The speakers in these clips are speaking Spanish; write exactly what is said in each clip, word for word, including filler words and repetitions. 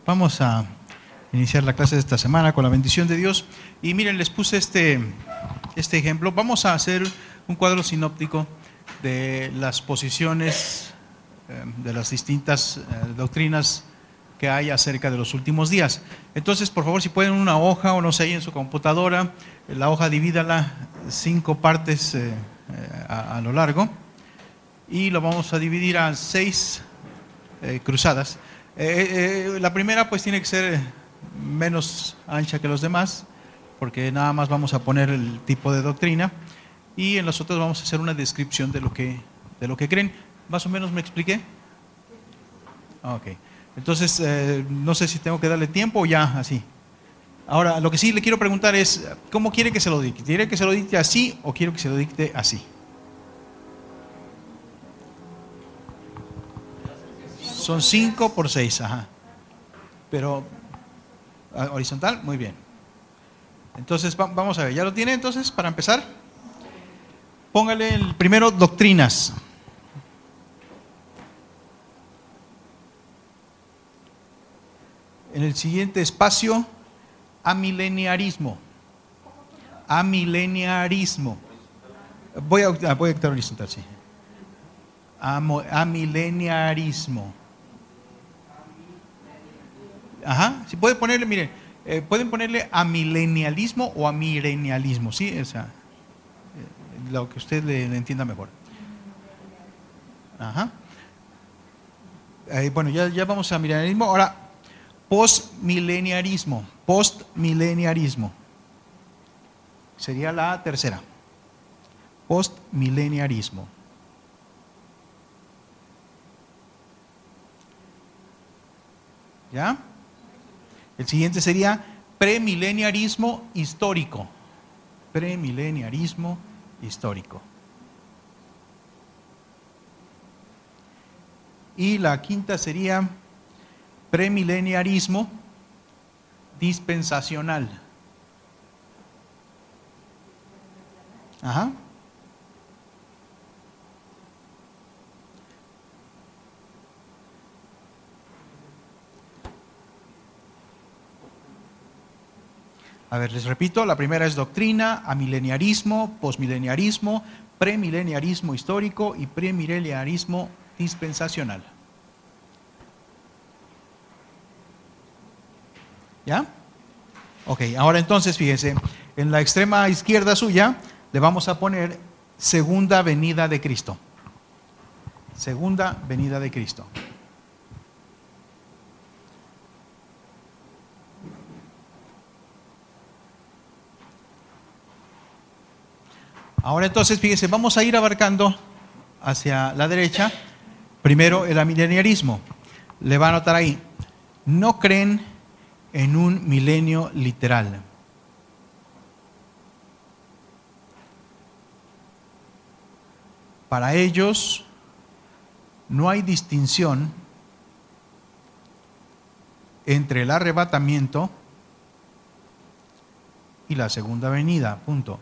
Vamos a iniciar la clase de esta semana con la bendición de Dios. Y miren, les puse este, este ejemplo. Vamos a hacer un cuadro sinóptico de las posiciones eh, de las distintas eh, doctrinas que hay acerca de los últimos días. Entonces, por favor, si pueden una hoja o no sé, ahí en su computadora, la hoja divídala cinco partes eh, eh, a, a lo largo y lo vamos a dividir a seis eh, cruzadas. Eh, eh, la primera pues tiene que ser menos ancha que los demás, porque nada más vamos a poner el tipo de doctrina, y en las otras vamos a hacer una descripción de lo que, de lo que creen. ¿Más o menos me expliqué? Ok. Entonces, eh, no sé si tengo que darle tiempo o ya así. Ahora, lo que sí le quiero preguntar es, ¿cómo quiere que se lo dicte? ¿Quiere que se lo dicte así o quiere que se lo dicte así? Son cinco por seis, ajá. Pero, horizontal, muy bien. Entonces, vamos a ver, ¿ya lo tiene entonces para empezar? Póngale el primero, doctrinas. En el siguiente espacio, amileniarismo. Amileniarismo. Voy a, voy a quitar horizontal, sí. Amo, amileniarismo. Ajá, si puede ponerle, miren, eh, pueden ponerle amilenialismo o amirenialismo, ¿sí? O sea, eh, lo que usted le, le entienda mejor. Ajá. Eh, bueno, ya, ya vamos a milenialismo. Ahora, postmileniarismo. Postmileniarismo. Sería la tercera. Postmileniarismo. ¿Ya? El siguiente sería premileniarismo histórico. Premileniarismo histórico. Y la quinta sería premileniarismo dispensacional. Ajá. A ver, les repito, la primera es doctrina, amileniarismo, posmileniarismo, premileniarismo histórico y premileniarismo dispensacional. ¿Ya? Ok, ahora entonces fíjense, en la extrema izquierda suya le vamos a poner segunda venida de Cristo. Segunda venida de Cristo. Ahora entonces, fíjense, vamos a ir abarcando hacia la derecha. Primero el amileniarismo. Le va a notar ahí, no creen en un milenio literal. Para ellos no hay distinción entre el arrebatamiento y la segunda venida, punto.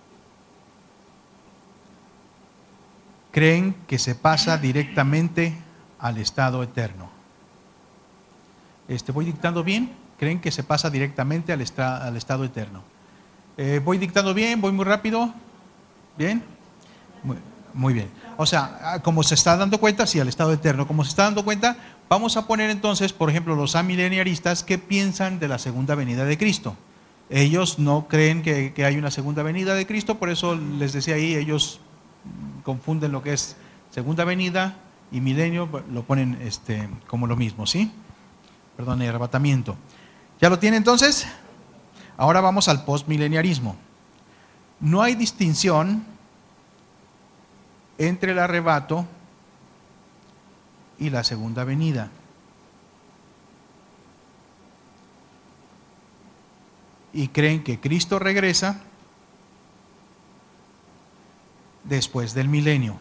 Creen que se pasa directamente al estado eterno. Este, ¿Voy dictando bien? Creen que se pasa directamente al, esta, al estado eterno. Eh, ¿Voy dictando bien? ¿Voy muy rápido? ¿Bien? Muy, muy bien. O sea, como se está dando cuenta, sí, al estado eterno. Como se está dando cuenta, vamos a poner entonces, por ejemplo, los amileniaristas, ¿qué piensan de la segunda venida de Cristo? Ellos no creen que, que hay una segunda venida de Cristo, por eso les decía ahí, ellos confunden lo que es segunda venida y milenio, lo ponen este, como lo mismo, ¿sí? Perdón, el arrebatamiento. ¿Ya lo tiene entonces? Ahora vamos al postmileniarismo. No hay distinción entre el arrebato y la segunda venida. Y creen que Cristo regresa después del milenio.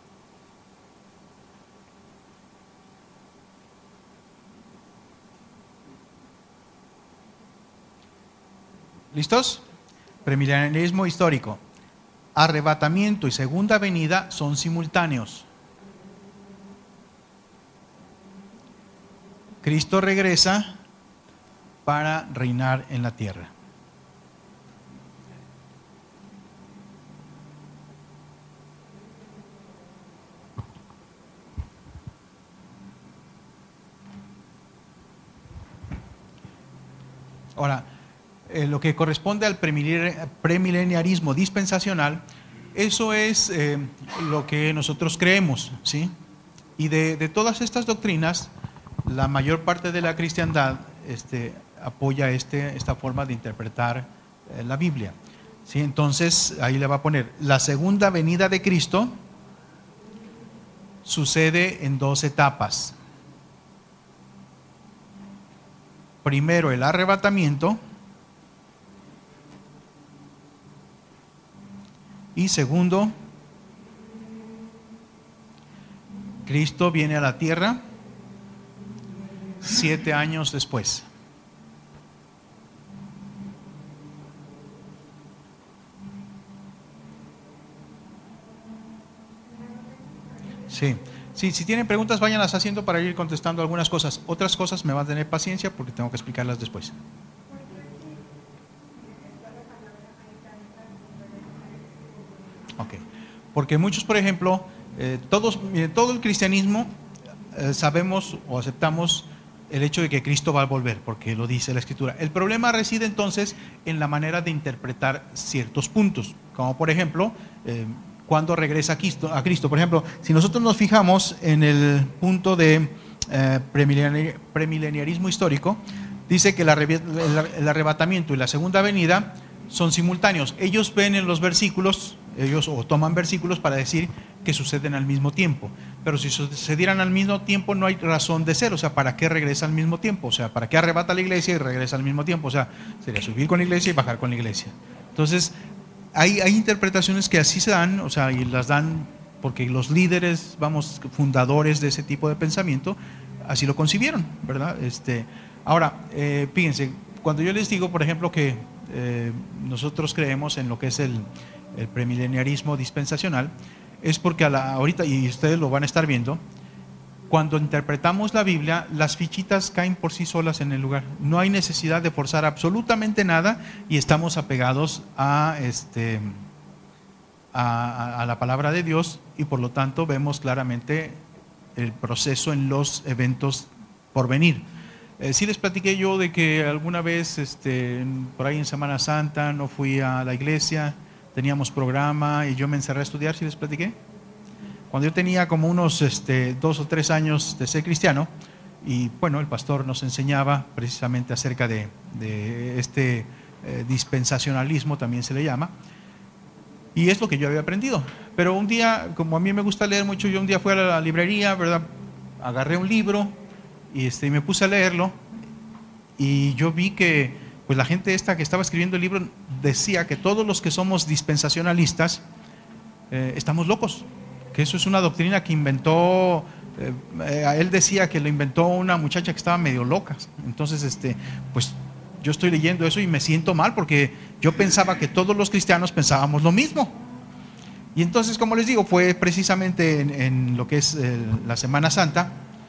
¿Listos? Premileniarismo histórico. Arrebatamiento y segunda venida son simultáneos. Cristo regresa para reinar en la tierra. Ahora, eh, lo que corresponde al premileniarismo dispensacional, eso es eh, lo que nosotros creemos, ¿sí? Y de, de todas estas doctrinas, la mayor parte de la cristiandad este, apoya este, esta forma de interpretar eh, la Biblia, ¿sí? Entonces, ahí le va a poner, la segunda venida de Cristo sucede en dos etapas. Primero, el arrebatamiento. Y segundo, Cristo viene a la tierra siete años después. Sí. Sí, si tienen preguntas, váyanlas haciendo para ir contestando algunas cosas. Otras cosas me van a tener paciencia porque tengo que explicarlas después. Ok. Porque muchos, por ejemplo, eh, todos, miren, todo el cristianismo eh, sabemos o aceptamos el hecho de que Cristo va a volver, porque lo dice la Escritura. El problema reside entonces en la manera de interpretar ciertos puntos, como por ejemplo, eh, cuando regresa a Cristo, a Cristo. Por ejemplo, si nosotros nos fijamos en el punto de eh, premileniar, premileniarismo histórico, dice que el, arre, el, el arrebatamiento y la segunda venida son simultáneos. Ellos ven en los versículos, ellos o toman versículos para decir que suceden al mismo tiempo. Pero si sucedieran al mismo tiempo no hay razón de ser. O sea, ¿para qué regresa al mismo tiempo? O sea, ¿para qué arrebata la iglesia y regresa al mismo tiempo? O sea, sería subir con la iglesia y bajar con la iglesia. Entonces, Hay, hay interpretaciones que así se dan, o sea, y las dan porque los líderes, vamos, fundadores de ese tipo de pensamiento, así lo concibieron, ¿verdad? Este, ahora, eh, fíjense, cuando yo les digo, por ejemplo, que eh, nosotros creemos en lo que es el, el premileniarismo dispensacional, es porque a la, ahorita, y ustedes lo van a estar viendo, cuando interpretamos la Biblia, las fichitas caen por sí solas en el lugar. No hay necesidad de forzar absolutamente nada y estamos apegados a, este, a, a la palabra de Dios y por lo tanto vemos claramente el proceso en los eventos por venir. Eh, sí les platiqué yo de que alguna vez, este, por ahí en Semana Santa, no fui a la iglesia, teníamos programa y yo me encerré a estudiar, ¿sí les platiqué? Cuando yo tenía como unos este, dos o tres años de ser cristiano, y bueno, el pastor nos enseñaba precisamente acerca de, de este eh, dispensacionalismo, también se le llama, y es lo que yo había aprendido. Pero un día, como a mí me gusta leer mucho, yo un día fui a la librería, ¿verdad? Agarré un libro y este, me puse a leerlo, y yo vi que pues, la gente esta que estaba escribiendo el libro decía que todos los que somos dispensacionalistas eh, estamos locos. Que eso es una doctrina que inventó, eh, eh, él decía que lo inventó una muchacha que estaba medio loca. Entonces, este, pues yo estoy leyendo eso y me siento mal porque yo pensaba que todos los cristianos pensábamos lo mismo. Y entonces, como les digo, fue precisamente en, en lo que es eh, la Semana Santa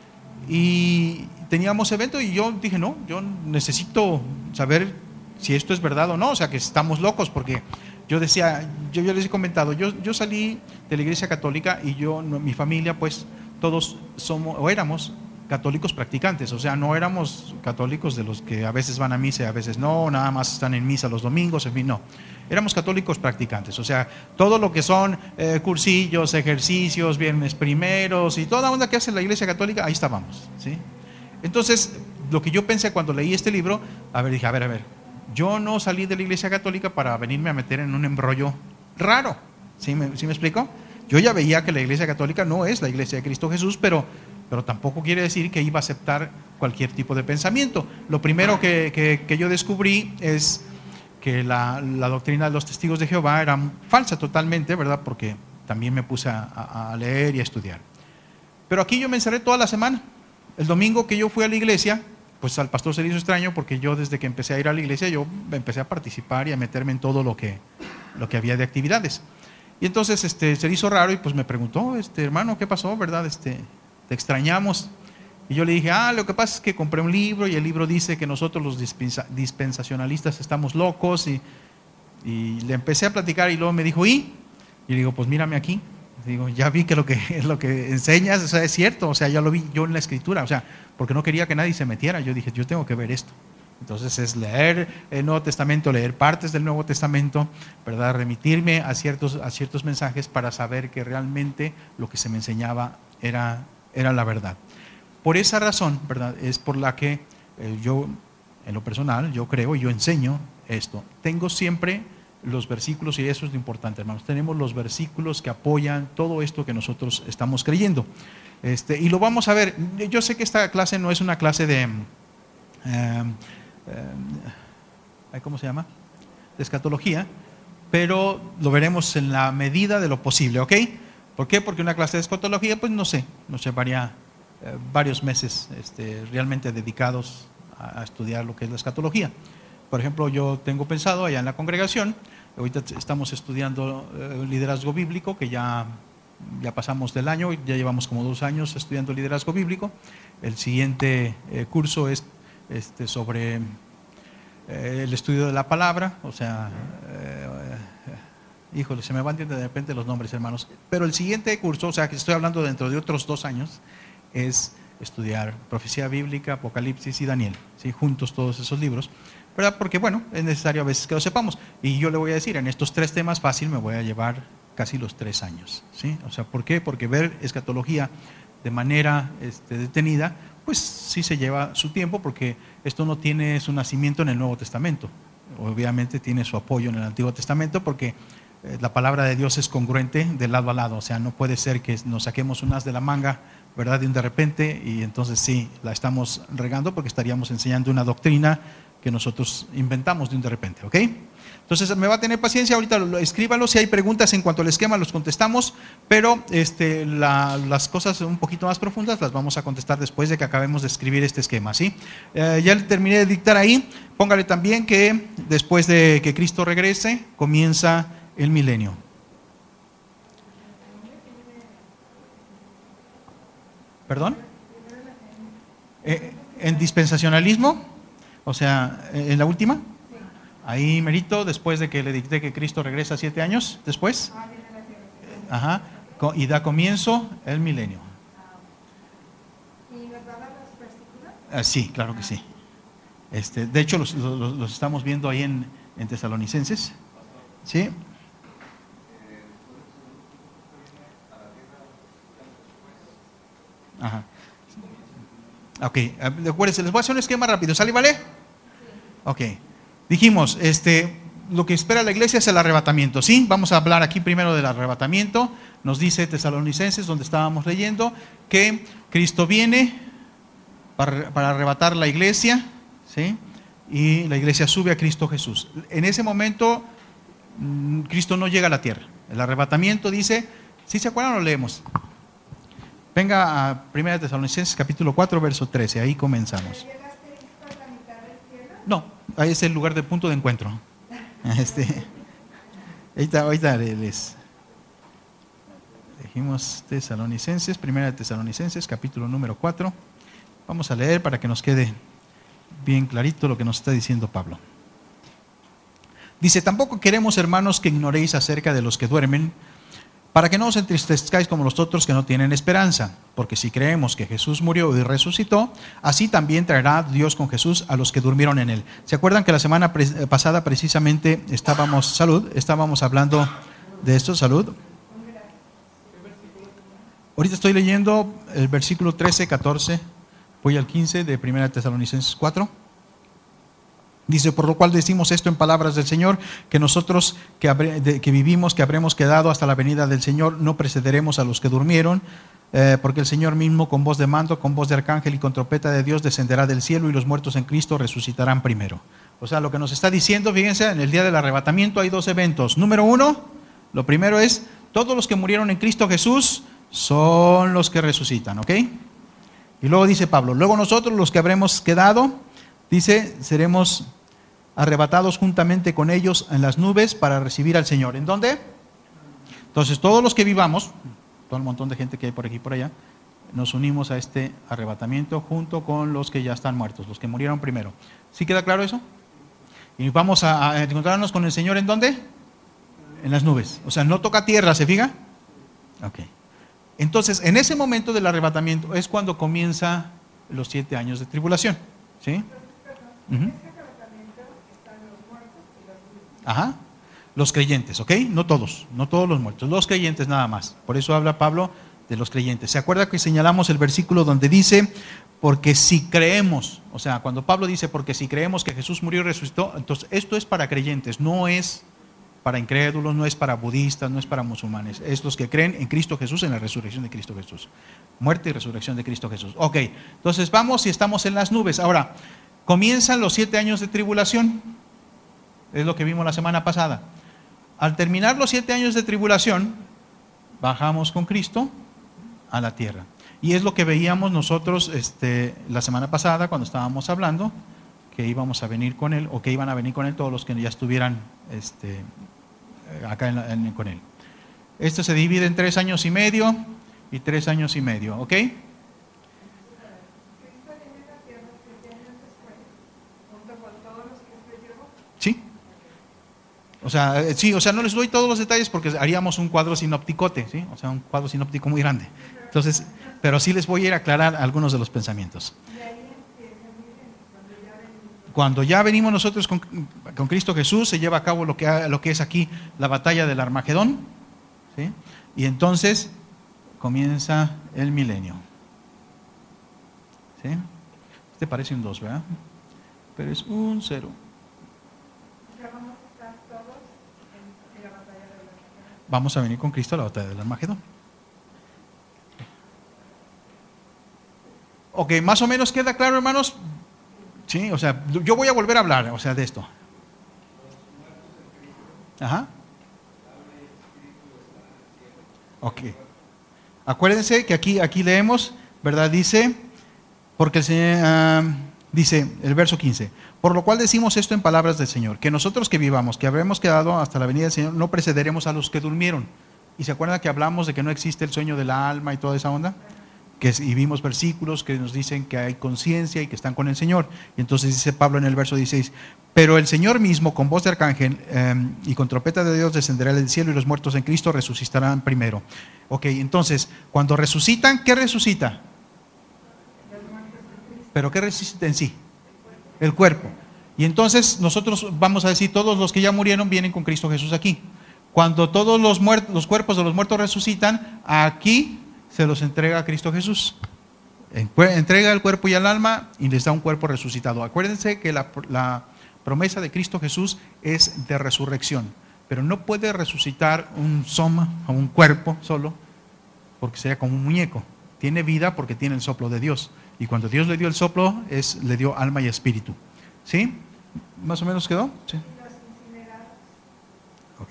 y teníamos evento y yo dije, no, yo necesito saber si esto es verdad o no, o sea, que estamos locos porque... Yo decía, yo, yo les he comentado, yo, yo salí de la iglesia católica y yo, no, mi familia, pues todos somos o éramos católicos practicantes, o sea, no éramos católicos de los que a veces van a misa y a veces no, nada más están en misa los domingos, en fin, no. Éramos católicos practicantes, o sea, todo lo que son eh, cursillos, ejercicios, viernes primeros y toda onda que hace la iglesia católica, ahí estábamos, ¿sí? Entonces, lo que yo pensé cuando leí este libro, a ver, dije, a ver, a ver. Yo no salí de la iglesia católica para venirme a meter en un embrollo raro. ¿Sí me, ¿sí me explico? Yo ya veía que la iglesia católica no es la iglesia de Cristo Jesús, pero, pero tampoco quiere decir que iba a aceptar cualquier tipo de pensamiento. Lo primero que, que, que yo descubrí es que la, la doctrina de los testigos de Jehová era falsa totalmente, ¿verdad? Porque también me puse a, a leer y a estudiar. Pero aquí yo me encerré toda la semana. El domingo que yo fui a la iglesia, pues al pastor se le hizo extraño porque yo desde que empecé a ir a la iglesia yo empecé a participar y a meterme en todo lo que, lo que había de actividades. Y entonces este, se le hizo raro y pues me preguntó, este, hermano, ¿qué pasó? ¿Verdad? Este, te extrañamos. Y yo le dije, ah, lo que pasa es que compré un libro y el libro dice que nosotros los dispensa, dispensacionalistas estamos locos. Y, y le empecé a platicar y luego me dijo, ¿y? Y le digo, pues mírame aquí. Digo, ya vi que lo que, lo que enseñas, o sea, es cierto, o sea, ya lo vi yo en la escritura, o sea, porque no quería que nadie se metiera. Yo dije, yo tengo que ver esto. Entonces es leer el Nuevo Testamento, leer partes del Nuevo Testamento, ¿verdad? Remitirme a ciertos, a ciertos mensajes para saber que realmente lo que se me enseñaba era, era la verdad. Por esa razón, ¿verdad? Es por la que eh, yo, en lo personal, yo creo y yo enseño esto. Tengo siempre los versículos, y eso es lo importante, hermanos. Tenemos los versículos que apoyan todo esto que nosotros estamos creyendo. Este, y lo vamos a ver. Yo sé que esta clase no es una clase de... Eh, eh, ¿cómo se llama? De escatología, pero lo veremos en la medida de lo posible, ¿ok? ¿Por qué? Porque una clase de escatología, pues no sé, nos llevaría eh, varios meses este, realmente dedicados a, a estudiar lo que es la escatología. Por ejemplo, yo tengo pensado allá en la congregación, ahorita estamos estudiando eh, liderazgo bíblico, que ya, ya pasamos del año, ya llevamos como dos años estudiando liderazgo bíblico. El siguiente eh, curso es este, sobre eh, el estudio de la palabra, o sea, eh, eh, híjole, se me van de repente los nombres, hermanos. Pero el siguiente curso, o sea, que estoy hablando dentro de otros dos años, es estudiar profecía bíblica, Apocalipsis y Daniel, ¿sí? Juntos todos esos libros, ¿verdad? Porque bueno, es necesario a veces que lo sepamos. Y yo le voy a decir, en estos tres temas fácil me voy a llevar casi los tres años, ¿sí? O sea, ¿por qué? Porque ver escatología de manera este, detenida, pues sí se lleva su tiempo, porque esto no tiene su nacimiento en el Nuevo Testamento. Obviamente tiene su apoyo en el Antiguo Testamento, porque eh, la palabra de Dios es congruente de lado a lado. O sea, no puede ser que nos saquemos un as de la manga, ¿verdad? De un de repente, y entonces sí, la estamos regando, porque estaríamos enseñando una doctrina que nosotros inventamos de un de repente, ¿ok? Entonces me va a tener paciencia, ahorita lo, lo, escríbalo, si hay preguntas en cuanto al esquema los contestamos, pero este, la, las cosas un poquito más profundas las vamos a contestar después de que acabemos de escribir este esquema, ¿sí? Eh, ya le terminé de dictar ahí, póngale también que después de que Cristo regrese, comienza el milenio. ¿Perdón? Eh, ¿En dispensacionalismo? O sea, ¿en la última? Ahí merito, después de que le dicté que Cristo regresa siete años después. Ajá. Y da comienzo el milenio. ¿Y nos va a dar los versículos? Ah, sí, claro que sí. Este, de hecho, los, los, los estamos viendo ahí en, en Tesalonicenses. ¿Sí? Ajá. Ok, acuérdense, les voy a hacer un esquema rápido. ¿Sale, vale? Ok. Dijimos, este, lo que espera la iglesia es el arrebatamiento, ¿sí? Vamos a hablar aquí primero del arrebatamiento. Nos dice Tesalonicenses, donde estábamos leyendo, que Cristo viene para, para arrebatar la iglesia, ¿sí? Y la iglesia sube a Cristo Jesús. En ese momento, Cristo no llega a la tierra. El arrebatamiento dice, ¿sí se acuerdan o lo leemos? Venga a primera Tesalonicenses capítulo cuatro, verso trece, ahí comenzamos. No, ahí es el lugar de punto de encuentro. Este, ahorita, ahorita les dijimos Tesalonicenses, primera de Tesalonicenses, capítulo número cuatro. Vamos a leer para que nos quede bien clarito lo que nos está diciendo Pablo. Dice, tampoco queremos, hermanos, que ignoréis acerca de los que duermen, para que no os entristezcáis como los otros que no tienen esperanza, porque si creemos que Jesús murió y resucitó, así también traerá Dios con Jesús a los que durmieron en él. ¿Se acuerdan que la semana pre pasada precisamente estábamos, salud, estábamos hablando de esto, salud? Ahorita estoy leyendo el versículo trece, catorce, voy al quince de primera Tesalonicenses cuatro. Dice, por lo cual decimos esto en palabras del Señor, que nosotros que, habré, de, que vivimos, que habremos quedado hasta la venida del Señor, no precederemos a los que durmieron, eh, porque el Señor mismo con voz de mando, con voz de arcángel y con trompeta de Dios descenderá del cielo y los muertos en Cristo resucitarán primero. O sea, lo que nos está diciendo, fíjense, en el día del arrebatamiento hay dos eventos. Número uno, lo primero es, todos los que murieron en Cristo Jesús son los que resucitan, ¿ok? Y luego dice Pablo, luego nosotros los que habremos quedado, dice, seremos arrebatados juntamente con ellos en las nubes para recibir al Señor. ¿En dónde? Entonces todos los que vivamos, todo el montón de gente que hay por aquí y por allá, nos unimos a este arrebatamiento junto con los que ya están muertos, los que murieron primero. ¿Sí queda claro eso? Y vamos a, a encontrarnos con el Señor, ¿en dónde? En las nubes. O sea, no toca tierra, ¿se fija? Ok. Entonces, en ese momento del arrebatamiento es cuando comienza los siete años de tribulación. ¿Sí? Uh-huh. Ajá. Los creyentes, ¿ok? No todos, no todos los muertos, los creyentes nada más. Por eso habla Pablo de los creyentes. ¿Se acuerda que señalamos el versículo donde dice, porque si creemos, o sea, cuando Pablo dice, porque si creemos que Jesús murió y resucitó, entonces esto es para creyentes, no es para incrédulos, no es para budistas, no es para musulmanes, es los que creen en Cristo Jesús, en la resurrección de Cristo Jesús. Muerte y resurrección de Cristo Jesús. Ok, entonces vamos y estamos en las nubes. Ahora, comienzan los siete años de tribulación, es lo que vimos la semana pasada. Al terminar los siete años de tribulación, bajamos con Cristo a la tierra. Y es lo que veíamos nosotros este, la semana pasada cuando estábamos hablando, que íbamos a venir con Él, o que iban a venir con Él todos los que ya estuvieran este, acá en la, en, con Él. Esto se divide en tres años y medio y tres años y medio, ¿ok? Sí. O sea, sí, o sea, no les doy todos los detalles porque haríamos un cuadro sinopticote, ¿sí? O sea, un cuadro sinóptico muy grande. Entonces, pero sí les voy a ir a aclarar algunos de los pensamientos. Cuando ya venimos nosotros con, con Cristo Jesús, se lleva a cabo lo que, lo que es aquí la batalla del Armagedón, ¿sí? Y entonces comienza el milenio. ¿Sí? Este parece un dos, ¿verdad? Pero es un cero. Vamos a venir con Cristo a la batalla del Armagedón. Ok, más o menos queda claro, hermanos. Sí, o sea, yo voy a volver a hablar, o sea, de esto. Ajá. Ok. Acuérdense que aquí, aquí leemos, ¿verdad? Dice, porque el Señor, uh, dice el verso quince, por lo cual decimos esto en palabras del Señor, que nosotros que vivamos, que habremos quedado hasta la venida del Señor, no precederemos a los que durmieron. ¿Y se acuerdan que hablamos de que no existe el sueño del alma y toda esa onda? Que, y vimos versículos que nos dicen que hay conciencia y que están con el Señor. Y entonces dice Pablo en el verso dieciséis, pero el Señor mismo con voz de arcángel eh, y con trompeta de Dios descenderá del cielo y los muertos en Cristo resucitarán primero. Ok, entonces, cuando resucitan, ¿qué resucita? ¿Pero qué resucita en sí? El cuerpo. Y entonces nosotros vamos a decir, todos los que ya murieron vienen con Cristo Jesús aquí. Cuando todos los, muertos, los cuerpos de los muertos resucitan, aquí se los entrega a Cristo Jesús. Entrega el cuerpo y el alma y les da un cuerpo resucitado. Acuérdense que la, la promesa de Cristo Jesús es de resurrección, pero no puede resucitar un soma o un cuerpo solo, porque sería como un muñeco. Tiene vida porque tiene el soplo de Dios. Y cuando Dios le dio el soplo, es, le dio alma y espíritu. ¿Sí? ¿Más o menos quedó? Sí. Ok.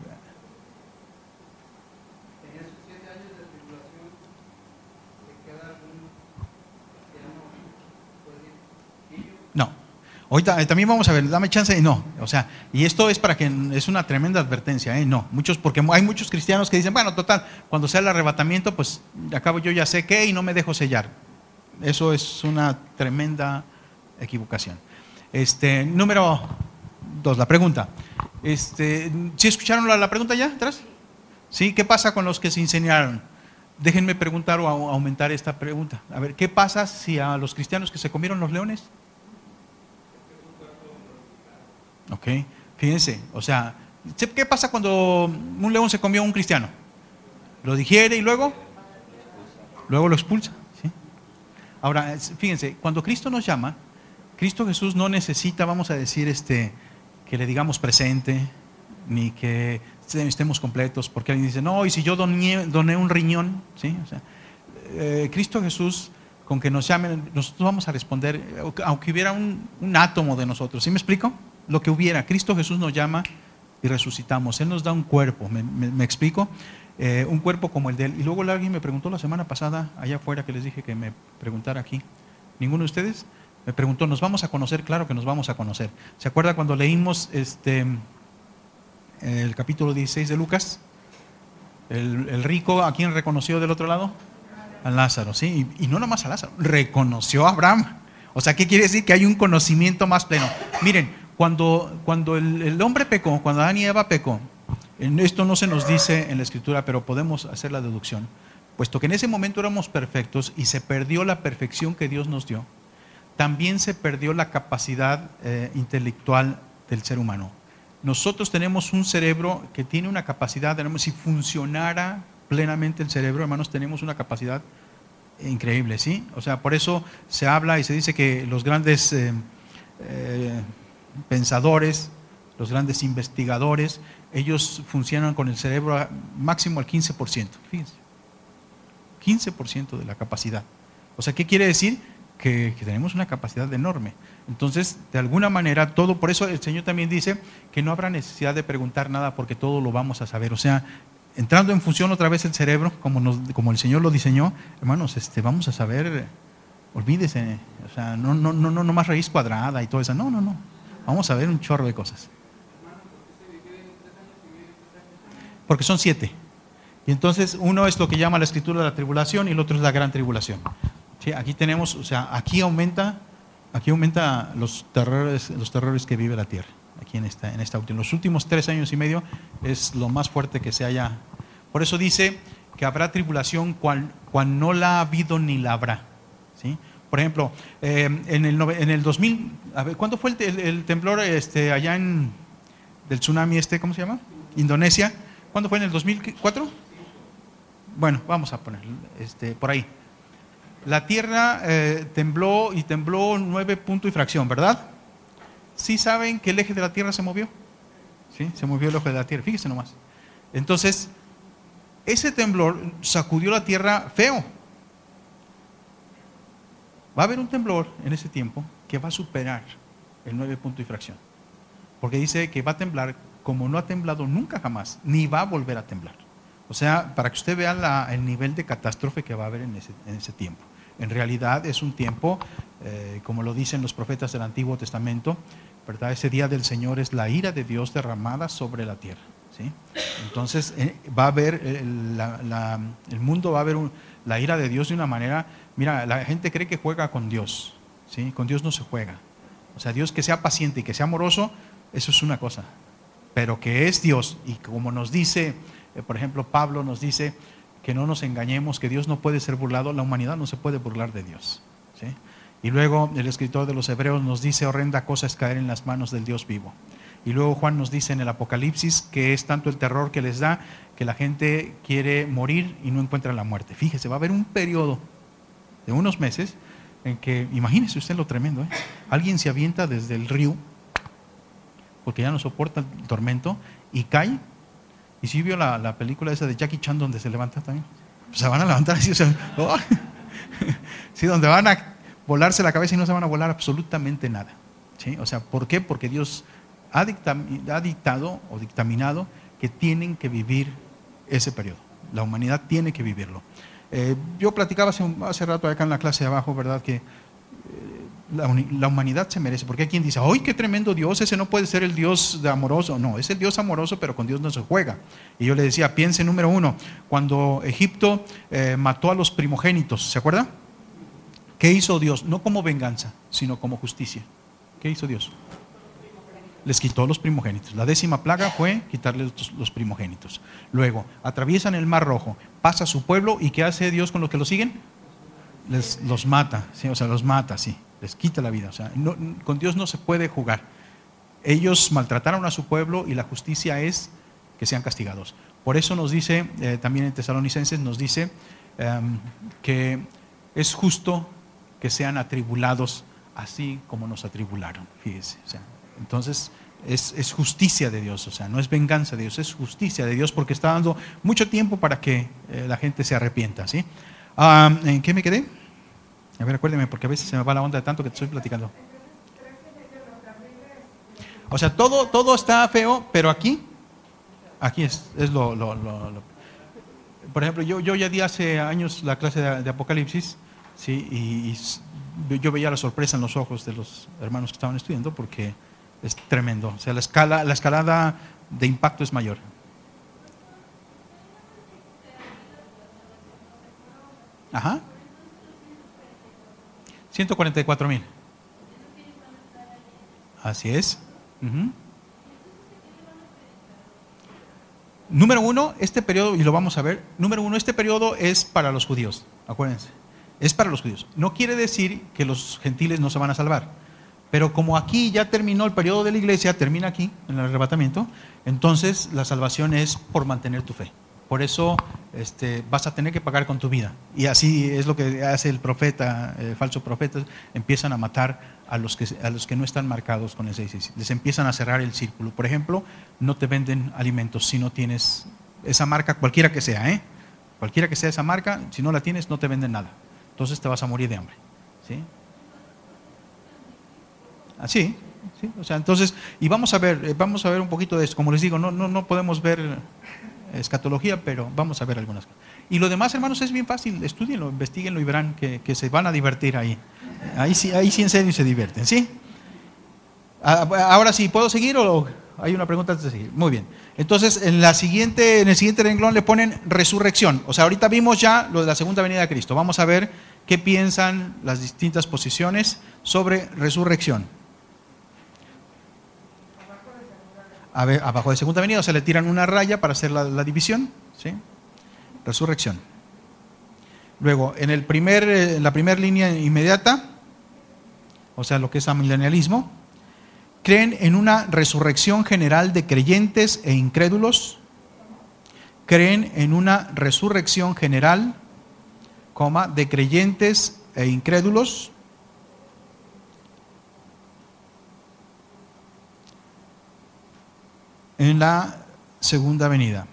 No. Ahorita eh, también vamos a ver, dame chance y no. O sea, y esto es para que es una tremenda advertencia, ¿eh? No. Muchos, porque hay muchos cristianos que dicen, bueno, total, cuando sea el arrebatamiento, pues acabo yo ya sé qué y no me dejo sellar. Eso es una tremenda equivocación. Este, número dos, la pregunta. Este, ¿sí escucharon la, la pregunta ya atrás? ¿Sí? ¿Qué pasa con los que se incendiaron? Déjenme preguntar o aumentar esta pregunta. A ver, ¿qué pasa si a los cristianos que se comieron los leones? Ok, fíjense, o sea, ¿qué pasa cuando un león se comió a un cristiano? Lo digiere y luego, luego lo expulsa. ¿Sí? Ahora, fíjense, cuando Cristo nos llama, Cristo Jesús no necesita, vamos a decir, este, que le digamos presente, ni que estemos completos, porque alguien dice, no, y si yo doné, doné un riñón, ¿sí? O sea, eh, Cristo Jesús, con que nos llamen, nosotros vamos a responder, aunque hubiera un, un átomo de nosotros, ¿sí me explico? Lo que hubiera, Cristo Jesús nos llama y resucitamos. Él nos da un cuerpo, ¿me, me, me explico? Eh, un cuerpo como el de Él. Y luego alguien me preguntó la semana pasada, allá afuera, que les dije que me preguntara aquí. ¿Ninguno de ustedes? Me preguntó, ¿nos vamos a conocer? Claro que nos vamos a conocer. ¿Se acuerda cuando leímos este, el capítulo dieciséis de Lucas? El, el rico, ¿a quién reconoció del otro lado? a Lázaro, ¿sí? Y, y no nomás a Lázaro, reconoció a Abraham. O sea, ¿qué quiere decir? Que hay un conocimiento más pleno. Miren, cuando, cuando el, el hombre pecó, cuando Adán y Eva pecó, en esto no se nos dice en la Escritura, pero podemos hacer la deducción, puesto que en ese momento éramos perfectos y se perdió la perfección que Dios nos dio, también se perdió la capacidad eh, intelectual del ser humano. Nosotros tenemos un cerebro que tiene una capacidad, si funcionara plenamente el cerebro, hermanos, tenemos una capacidad increíble, ¿sí? O sea, por eso se habla y se dice que los grandes eh, eh, pensadores, los grandes investigadores, ellos funcionan con el cerebro a, máximo al quince por ciento, fíjense, quince por ciento de la capacidad. O sea, ¿qué quiere decir? Que, que tenemos una capacidad enorme. Entonces, de alguna manera, todo, por eso el Señor también dice que no habrá necesidad de preguntar nada porque todo lo vamos a saber. O sea, entrando en función otra vez el cerebro, como, nos, como el Señor lo diseñó, hermanos, este, vamos a saber, olvídese, o sea, no, no, no, no, no más raíz cuadrada y todo eso, no, no, no, vamos a ver un chorro de cosas. Porque son siete. Y entonces uno es lo que llama la Escritura la tribulación y el otro es la gran tribulación. ¿Sí? Aquí tenemos, o sea, aquí aumenta, aquí aumenta los terrores, los terrores que vive la tierra. Aquí en esta, en esta última, los últimos tres años y medio es lo más fuerte que se haya. Por eso dice que habrá tribulación cual, cual no la ha habido ni la habrá. ¿Sí? Por ejemplo, eh, en, el, en el dos mil, a ver, ¿cuándo fue el, el, el temblor este, allá en del tsunami este, ¿cómo se llama? Indonesia. ¿Cuándo fue? ¿En el dos mil cuatro? Bueno, vamos a poner este, por ahí. La tierra eh, tembló y tembló nueve puntos y fracción, ¿verdad? ¿Sí saben que el eje de la tierra se movió? Sí, se movió el eje de la tierra, fíjense nomás. Entonces, ese temblor sacudió la tierra feo. Va a haber un temblor en ese tiempo que va a superar el nueve punto y fracción. Porque dice que va a temblar como no ha temblado nunca jamás, ni va a volver a temblar. O sea, para que usted vea la, el nivel de catástrofe que va a haber en ese, en ese tiempo. En realidad es un tiempo, eh, como lo dicen los profetas del Antiguo Testamento, ¿verdad? Ese día del Señor es la ira de Dios derramada sobre la tierra. ¿Sí? Entonces eh, va a haber, eh, la, la, el mundo va a ver un, la ira de Dios de una manera, mira, la gente cree que juega con Dios, ¿sí? Con Dios no se juega. O sea, Dios que sea paciente y que sea amoroso, eso es una cosa, pero que es Dios y como nos dice, eh, por ejemplo, Pablo nos dice que no nos engañemos, que Dios no puede ser burlado, la humanidad no se puede burlar de Dios, ¿sí? Y luego el escritor de los Hebreos nos dice, horrenda cosa es caer en las manos del Dios vivo. Y luego Juan nos dice en el Apocalipsis que es tanto el terror que les da que la gente quiere morir y no encuentra la muerte. Fíjese, va a haber un periodo de unos meses en que, imagínese usted lo tremendo, ¿eh? Alguien se avienta desde el río porque ya no soporta el tormento y cae. Y si vio la, la película esa de Jackie Chan donde se levanta también, pues se van a levantar así, o sea, oh. Sí, donde van a volarse la cabeza y no se van a volar absolutamente nada, ¿sí? O sea, ¿por qué? Porque Dios ha, dictam, ha dictado o dictaminado que tienen que vivir ese periodo. La humanidad tiene que vivirlo. Eh, yo platicaba hace, hace rato acá en la clase de abajo, ¿verdad? Que eh, la, la humanidad se merece, porque hay quien dice, ¡ay, qué tremendo Dios! Ese no puede ser el Dios de amoroso. No, es el Dios amoroso, pero con Dios no se juega. Y yo le decía, piense número uno, cuando Egipto eh, mató a los primogénitos, ¿se acuerda? ¿Qué hizo Dios? No como venganza, sino como justicia. ¿Qué hizo Dios? Les quitó los primogénitos. La décima plaga fue quitarles los primogénitos. Luego, atraviesan el Mar Rojo, pasa su pueblo, ¿y qué hace Dios con los que lo siguen? Les, los mata, ¿sí? O sea, los mata, sí, les quita la vida. O sea, no, con Dios no se puede jugar. Ellos maltrataron a su pueblo y la justicia es que sean castigados. Por eso nos dice, eh, también en Tesalonicenses nos dice eh, que es justo que sean atribulados así como nos atribularon, fíjese. O sea, entonces es, es justicia de Dios, o sea, no es venganza de Dios, es justicia de Dios porque está dando mucho tiempo para que eh, la gente se arrepienta, ¿sí? Ah, ¿en qué me quedé? A ver, acuérdeme, porque a veces se me va la onda de tanto que te estoy platicando. O sea, todo, todo está feo, pero aquí, aquí es, es lo, lo, lo, lo. Por ejemplo, yo, yo ya di hace años la clase de, de Apocalipsis, ¿sí? Y, y yo veía la sorpresa en los ojos de los hermanos que estaban estudiando porque es tremendo. O sea, la escala, la escalada de impacto es mayor. Ajá. ciento cuarenta y cuatro mil. Así es. Uh-huh. Número uno, este periodo, y lo vamos a ver, número uno, este periodo es para los judíos, acuérdense, es para los judíos. No quiere decir que los gentiles no se van a salvar, pero como aquí ya terminó el periodo de la iglesia, termina aquí, en el arrebatamiento, entonces la salvación es por mantener tu fe. Por eso este, vas a tener que pagar con tu vida. Y así es lo que hace el profeta, el falso profeta, empiezan a matar a los que, a los que no están marcados con el seiscientos sesenta y seis. Les empiezan a cerrar el círculo. Por ejemplo, no te venden alimentos si no tienes esa marca, cualquiera que sea, ¿eh? Cualquiera que sea esa marca, si no la tienes, no te venden nada. Entonces te vas a morir de hambre, ¿sí? Así, ¿sí? O sea, entonces, y vamos a ver, vamos a ver un poquito de esto. Como les digo, no, no, no podemos ver escatología, pero vamos a ver algunas cosas. Y lo demás, hermanos, es bien fácil, estudienlo, investiguenlo y verán que, que se van a divertir ahí. Ahí sí, ahí sí en serio se divierten, ¿sí? Ahora sí, ¿puedo seguir o hay una pregunta antes de seguir? Muy bien. Entonces, en, la siguiente, en el siguiente renglón le ponen resurrección. O sea, ahorita vimos ya lo de la segunda venida de Cristo. Vamos a ver qué piensan las distintas posiciones sobre resurrección. A ver, abajo de segunda venida, o sea, le tiran una raya para hacer la, la división, ¿sí? Resurrección. Luego, en, el primer, en la primera línea inmediata, o sea, lo que es amilenialismo, creen en una resurrección general de creyentes e incrédulos, creen en una resurrección general, coma, de creyentes e incrédulos, en la segunda venida.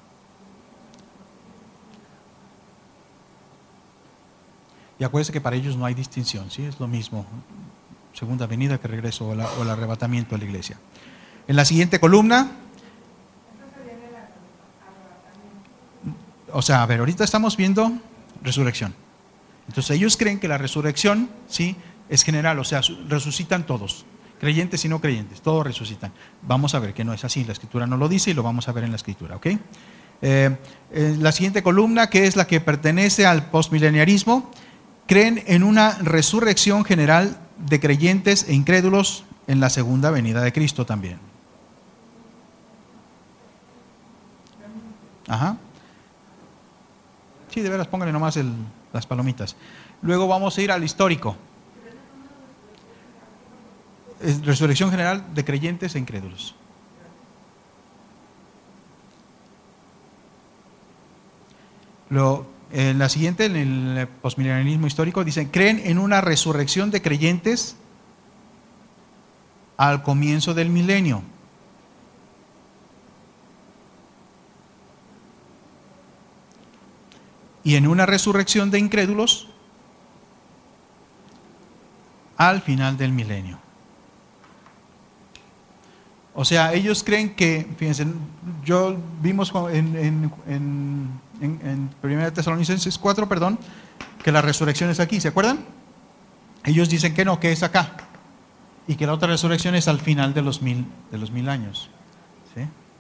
Y acuérdense que para ellos no hay distinción, ¿sí? Es lo mismo, segunda venida que regreso o, la, o el arrebatamiento a la iglesia. En la siguiente columna, o sea, a ver, ahorita estamos viendo resurrección. Entonces ellos creen que la resurrección, ¿sí?, es general, o sea, resucitan todos. Creyentes y no creyentes, todos resucitan. Vamos a ver que no es así, la escritura no lo dice y lo vamos a ver en la escritura, ¿ok? Eh, eh, la siguiente columna, que es la que pertenece al postmileniarismo, creen en una resurrección general de creyentes e incrédulos en la segunda venida de Cristo también. Ajá. Sí, de veras, pónganle nomás el, las palomitas. Luego vamos a ir al histórico. Resurrección general de creyentes e incrédulos. Lo, en la siguiente, en el postmilenialismo histórico, dicen, creen en una resurrección de creyentes al comienzo del milenio. Y en una resurrección de incrédulos al final del milenio. O sea, ellos creen que, fíjense, yo vimos en, en, en, en, en primera Tesalonicenses cuatro, perdón, que la resurrección es aquí, ¿se acuerdan? Ellos dicen que no, que es acá, y que la otra resurrección es al final de los mil, de los mil años, ¿sí?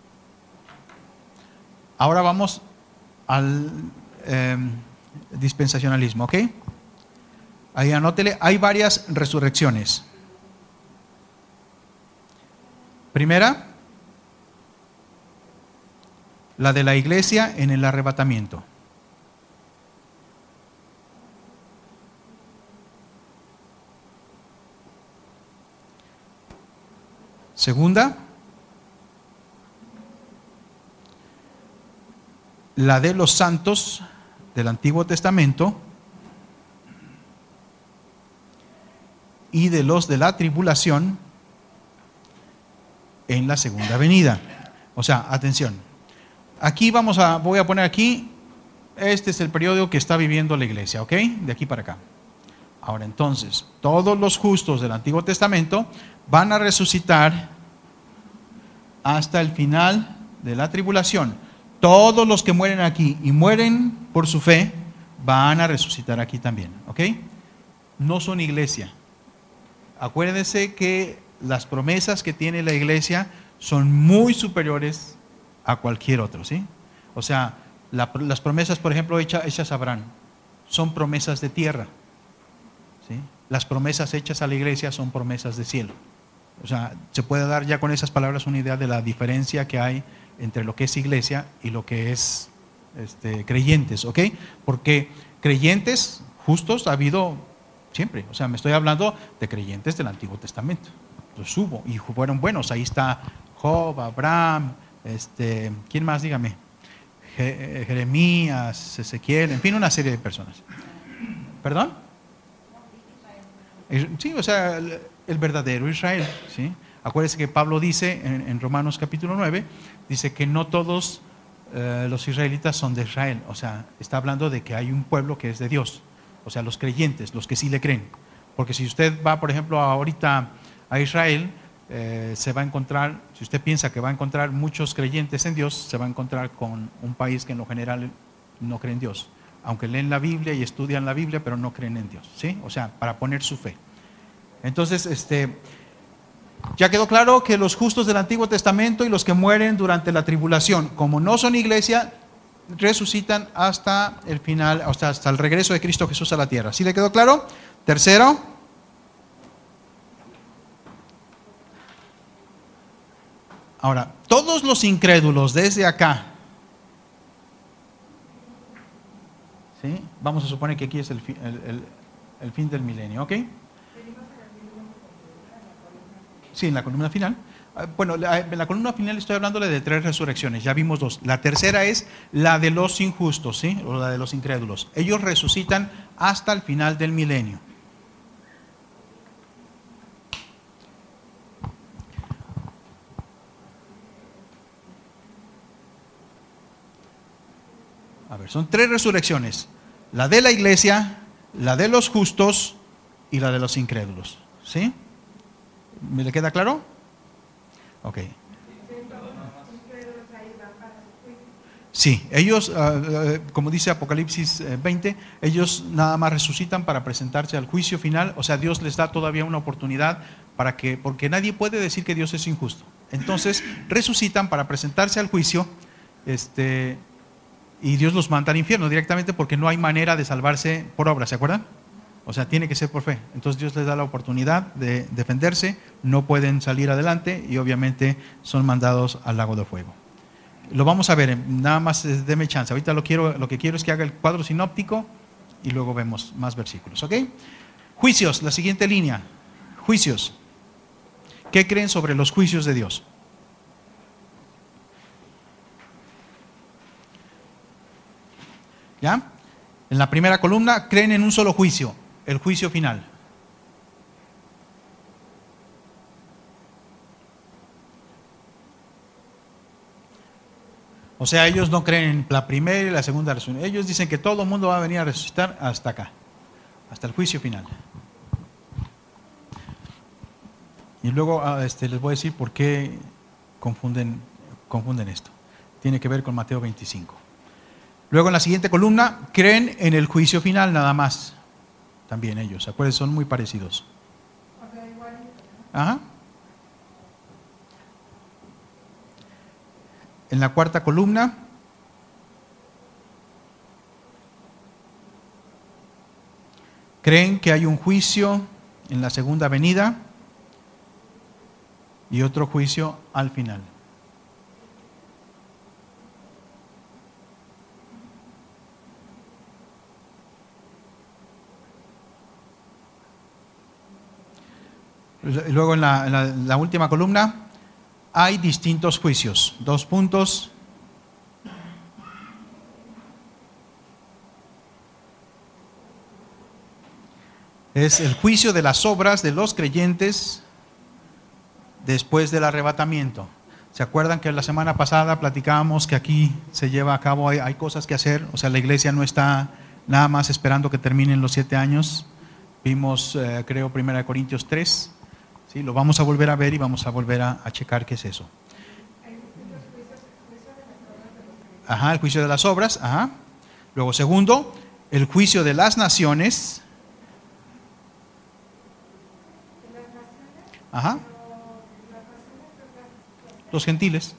Ahora vamos al eh, dispensacionalismo, ¿ok? Ahí anótele, hay varias resurrecciones. Primera, la de la iglesia en el arrebatamiento. Segunda, la de los santos del Antiguo Testamento y de los de la tribulación en la segunda venida. O sea, atención. Aquí vamos a, voy a poner aquí, este es el periodo que está viviendo la iglesia, ¿ok? De aquí para acá. Ahora entonces, todos los justos del Antiguo Testamento van a resucitar hasta el final de la tribulación. Todos los que mueren aquí y mueren por su fe, van a resucitar aquí también, ¿ok? No son iglesia. Acuérdense que las promesas que tiene la iglesia son muy superiores a cualquier otro, ¿sí? O sea, la, las promesas, por ejemplo, hechas, hechas a Abraham. son promesas de tierra, ¿sí? Las promesas hechas a la iglesia son promesas de cielo. O sea, se puede dar ya con esas palabras una idea de la diferencia que hay entre lo que es iglesia y lo que es este, creyentes, ¿ok? Porque creyentes justos ha habido siempre. O sea, me estoy hablando de creyentes del Antiguo Testamento. Los hubo y fueron buenos. Ahí está Job, Abraham, este, ¿quién más? Dígame. Jeremías, Ezequiel, en fin, una serie de personas. ¿Perdón? Sí, o sea, el, el verdadero Israel, ¿sí? Acuérdense que Pablo dice en, en Romanos capítulo nueve, dice que no todos eh, los israelitas son de Israel. O sea, está hablando de que hay un pueblo que es de Dios. O sea, los creyentes, los que sí le creen. Porque si usted va, por ejemplo, ahorita a Israel, eh, se va a encontrar, si usted piensa que va a encontrar muchos creyentes en Dios, se va a encontrar con un país que en lo general no cree en Dios. Aunque leen la Biblia y estudian la Biblia, pero no creen en Dios, ¿sí? O sea, para poner su fe. Entonces, este, ya quedó claro que los justos del Antiguo Testamento y los que mueren durante la tribulación, como no son iglesia, resucitan hasta el final, hasta, hasta el regreso de Cristo Jesús a la tierra. ¿Sí le quedó claro? Tercero. Ahora, todos los incrédulos desde acá, ¿sí? Vamos a suponer que aquí es el, fi, el, el, el fin del milenio, ¿ok? Sí, en la columna final. Bueno, en la columna final estoy hablándole de tres resurrecciones, ya vimos dos. La tercera es la de los injustos, ¿sí? O la de los incrédulos. Ellos resucitan hasta el final del milenio. A ver, son tres resurrecciones. La de la iglesia, la de los justos y la de los incrédulos, ¿sí? ¿Me le queda claro? Ok. Sí, ellos, uh, uh, como dice Apocalipsis veinte, ellos nada más resucitan para presentarse al juicio final. O sea, Dios les da todavía una oportunidad para que, porque nadie puede decir que Dios es injusto. Entonces, resucitan para presentarse al juicio, este, y Dios los manda al infierno directamente porque no hay manera de salvarse por obra, ¿se acuerdan? O sea, tiene que ser por fe. Entonces Dios les da la oportunidad de defenderse, no pueden salir adelante y obviamente son mandados al lago de fuego. Lo vamos a ver, nada más déme chance. Ahorita lo, quiero, lo que quiero es que haga el cuadro sinóptico y luego vemos más versículos, ¿ok? Juicios, la siguiente línea. Juicios. ¿Qué creen sobre los juicios de Dios? ¿Ya? En la primera columna, creen en un solo juicio, el juicio final. O sea, ellos no creen en la primera y la segunda resurrección. Ellos dicen que todo el mundo va a venir a resucitar hasta acá, hasta el juicio final. Y luego este, les voy a decir por qué confunden, confunden esto. Tiene que ver con Mateo veinticinco. Luego en la siguiente columna, creen en el juicio final nada más. También ellos, acuérdense, son muy parecidos. Ajá. En la cuarta columna, creen que hay un juicio en la segunda venida y otro juicio al final. Luego en la, en la, en la última columna hay distintos juicios. Dos puntos. Es el juicio de las obras de los creyentes después del arrebatamiento. ¿Se acuerdan que la semana pasada platicábamos que aquí se lleva a cabo, hay, hay cosas que hacer? O sea, la iglesia no está nada más esperando que terminen los siete años. Vimos, eh, creo, primera Corintios tres. Sí, lo vamos a volver a ver y vamos a volver a, a checar qué es eso. Ajá, el juicio de las obras. Ajá. Luego, segundo, el juicio de las naciones. Ajá. Los gentiles.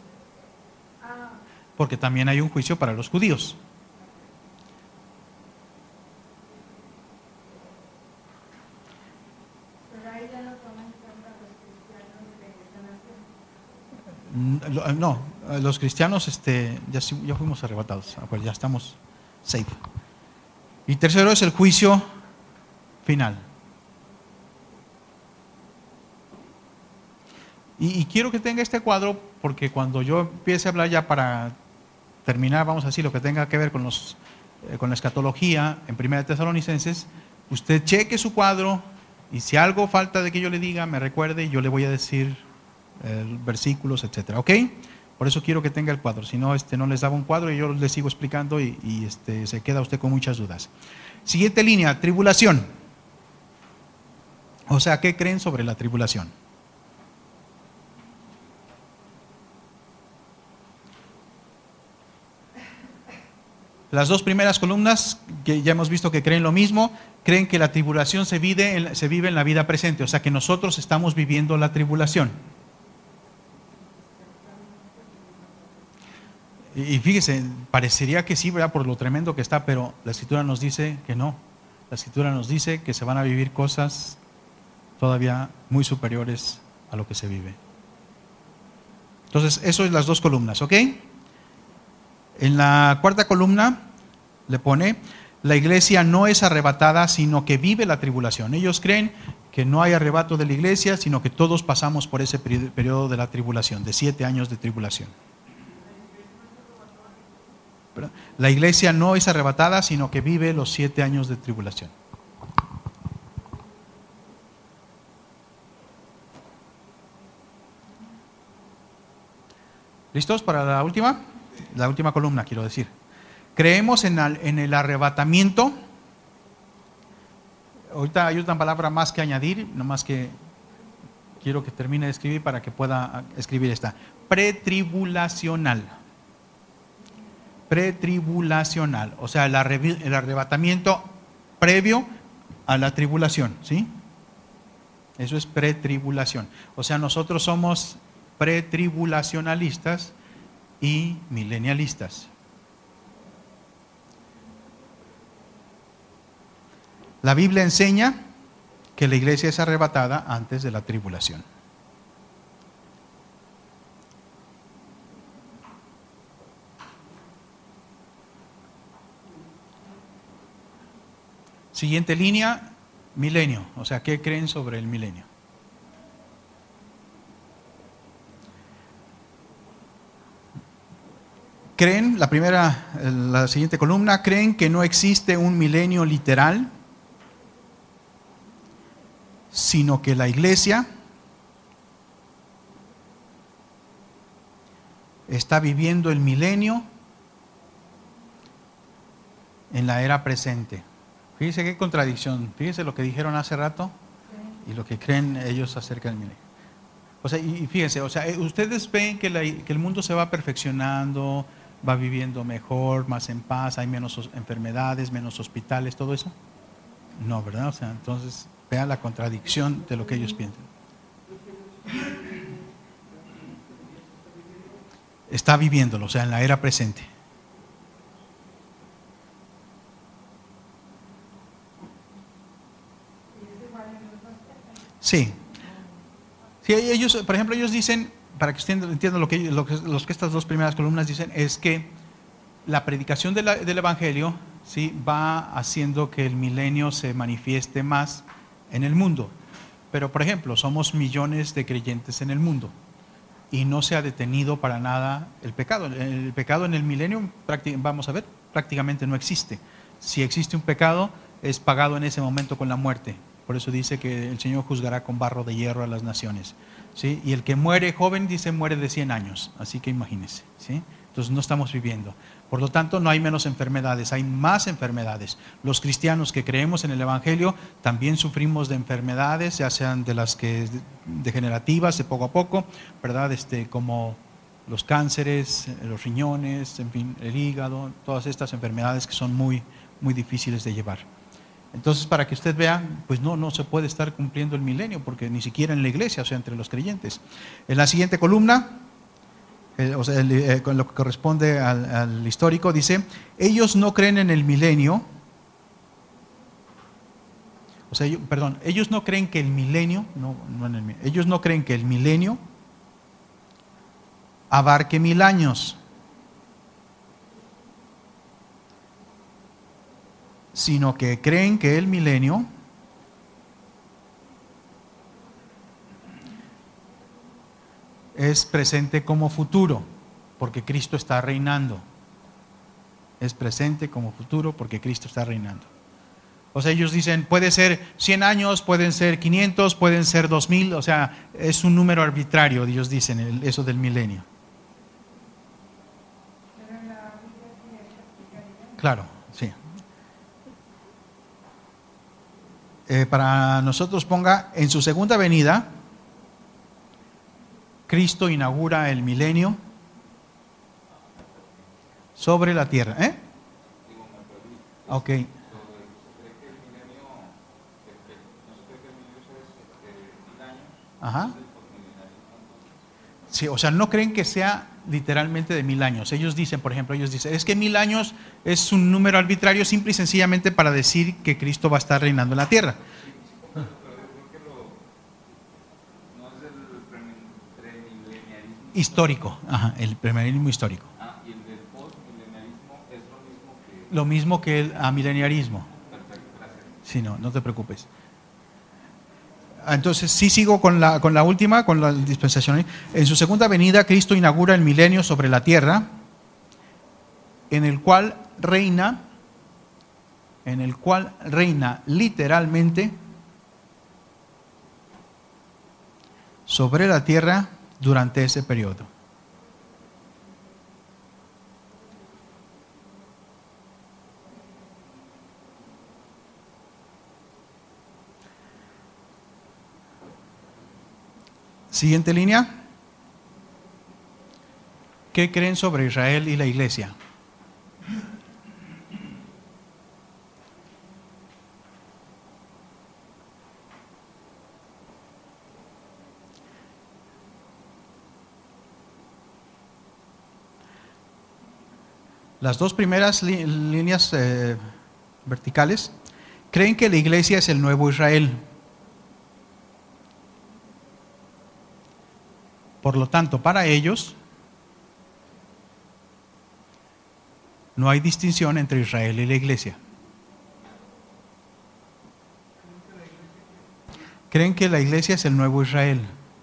Porque también hay un juicio para los judíos. No, los cristianos este, ya, ya fuimos arrebatados, pues ya estamos safe. Y tercero es el juicio final. Y, y quiero que tenga este cuadro porque cuando yo empiece a hablar ya para terminar, vamos a decir, lo que tenga que ver con, los, eh, con la escatología en Primera de Tesalonicenses, usted cheque su cuadro y si algo falta de que yo le diga, me recuerde y yo le voy a decir eh, versículos, etcétera. ¿Ok? Por eso quiero que tenga el cuadro, si no, este, no les daba un cuadro y yo les sigo explicando y, y este, se queda usted con muchas dudas. Siguiente línea, tribulación. O sea, ¿qué creen sobre la tribulación? Las dos primeras columnas, que ya hemos visto que creen lo mismo, creen que la tribulación se vive, en, se vive en la vida presente, o sea que nosotros estamos viviendo la tribulación. Y, y fíjese, parecería que sí, ¿verdad? Por lo tremendo que está, pero la Escritura nos dice que no. La Escritura nos dice que se van a vivir cosas todavía muy superiores a lo que se vive. Entonces, eso es las dos columnas, ¿ok? En la cuarta columna le pone, la iglesia no es arrebatada, sino que vive la tribulación. Ellos creen que no hay arrebato de la iglesia, sino que todos pasamos por ese periodo de la tribulación, de siete años de tribulación. La iglesia no es arrebatada, sino que vive los siete años de tribulación. ¿Listos para la última? La última columna, quiero decir. Creemos en el, en el arrebatamiento. Ahorita hay una palabra más que añadir, nomás que quiero que termine de escribir para que pueda escribir esta. Pretribulacional. Pretribulacional. O sea, el, arre, el arrebatamiento previo a la tribulación, ¿sí? Eso es pretribulación. O sea, nosotros somos pretribulacionalistas y milenialistas. La Biblia enseña que la iglesia es arrebatada antes de la tribulación. Siguiente línea, milenio. O sea, ¿qué creen sobre el milenio? Creen, la primera, la siguiente columna, creen que no existe un milenio literal, sino que la iglesia está viviendo el milenio en la era presente. Fíjense qué contradicción, fíjense lo que dijeron hace rato y lo que creen ellos acerca del milenio. O sea, y fíjense, o sea, ustedes ven que, la, que el mundo se va perfeccionando, va viviendo mejor, más en paz, hay menos enfermedades, menos hospitales, todo eso. No, ¿verdad? O sea, entonces vean la contradicción de lo que ellos piensan. Está viviéndolo, o sea, en la era presente. Sí. Sí, ellos, por ejemplo, ellos dicen, para que usted entienda lo que, lo que, los que estas dos primeras columnas dicen, es que la predicación de la, del Evangelio, ¿sí?, va haciendo que el milenio se manifieste más en el mundo. Pero, por ejemplo, somos millones de creyentes en el mundo y no se ha detenido para nada el pecado. El pecado en el milenio, vamos a ver, prácticamente no existe. Si existe un pecado, es pagado en ese momento con la muerte. Por eso dice que el Señor juzgará con barro de hierro a las naciones, ¿sí? Y el que muere joven, dice, muere de cien años. Así que imagínense, ¿sí? Entonces no estamos viviendo. Por lo tanto, no hay menos enfermedades, hay más enfermedades. Los cristianos que creemos en el Evangelio también sufrimos de enfermedades, ya sean de las que degenerativas, de poco a poco, ¿verdad? Este, como los cánceres, los riñones, en fin, el hígado, todas estas enfermedades que son muy, muy difíciles de llevar. Entonces, para que usted vea, pues no, no se puede estar cumpliendo el milenio, porque ni siquiera en la iglesia, o sea, entre los creyentes. En la siguiente columna, eh, o sea, el, eh, con lo que corresponde al, al histórico, dice, ellos no creen en el milenio, o sea, ellos, perdón, ellos no creen que el milenio, no, no en el, ellos no creen que el milenio abarque mil años, sino que creen que el milenio es presente como futuro, porque Cristo está reinando. Es presente como futuro porque Cristo está reinando. O sea, ellos dicen, puede ser cien años, pueden ser quinientos, pueden ser dos mil, o sea, es un número arbitrario, ellos dicen, el, eso del milenio. Claro, sí. Eh, para nosotros ponga, en su segunda venida, Cristo inaugura el milenio sobre la tierra. ¿Eh? Ok. Ajá. Sí, o sea, no creen que sea literalmente de mil años. Ellos dicen, por ejemplo, ellos dicen, es que mil años es un número arbitrario simple y sencillamente para decir que Cristo va a estar reinando en la tierra. Histórico, ajá, el premilenialismo histórico. Ah, y el del postmilenialismo es lo mismo que... Lo mismo que el amileniarismo. Perfecto, gracias. Sí, no, no te preocupes. Entonces, sí sigo con la, con la última, con la dispensación. En su segunda venida, Cristo inaugura el milenio sobre la tierra, en el cual reina, en el cual reina literalmente sobre la tierra durante ese periodo. Siguiente línea. ¿Qué creen sobre Israel y la iglesia? Las dos primeras li- líneas eh, verticales creen que la iglesia es el nuevo Israel. Por lo tanto, para ellos no hay distinción entre Israel y la iglesia. Creen que la iglesia es el nuevo Israel.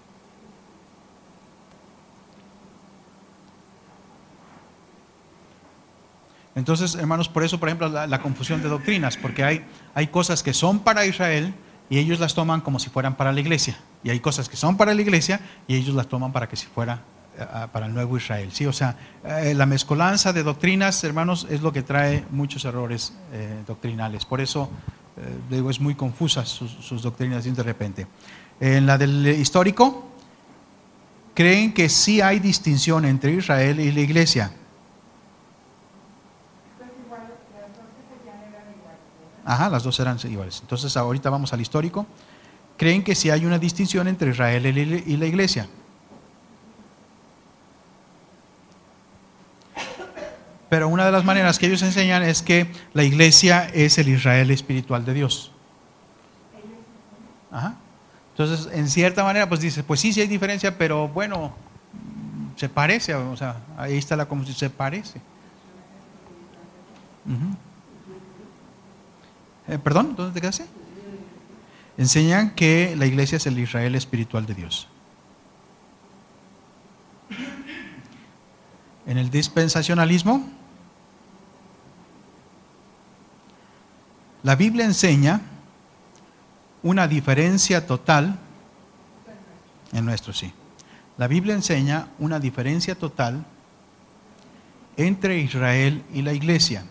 Entonces, hermanos, por eso, por ejemplo, la, la confusión de doctrinas, porque hay, hay cosas que son para Israel y ellos las toman como si fueran para la iglesia. Y hay cosas que son para la iglesia y ellos las toman para que si fuera uh, para el nuevo Israel. ¿Sí? O sea, eh, la mezcolanza de doctrinas, hermanos, es lo que trae muchos errores eh, doctrinales. Por eso, eh, digo, es muy confusa sus, sus doctrinas de repente. En la del histórico, creen que sí hay distinción entre Israel y la iglesia. Ajá, las dos eran iguales. Entonces, ahorita vamos al histórico. Creen que sí hay una distinción entre Israel y la iglesia. Pero una de las maneras que ellos enseñan es que la iglesia es el Israel espiritual de Dios. Ajá. Entonces, en cierta manera, pues dice, pues sí, sí hay diferencia, pero bueno, se parece, o sea, ahí está la confusión, se parece. Uh-huh. Eh, ¿Perdón? ¿Dónde te quedaste? Enseñan que la iglesia es el Israel espiritual de Dios. En el dispensacionalismo, la Biblia enseña una diferencia total, en nuestro sí, la Biblia enseña una diferencia total entre Israel y la iglesia.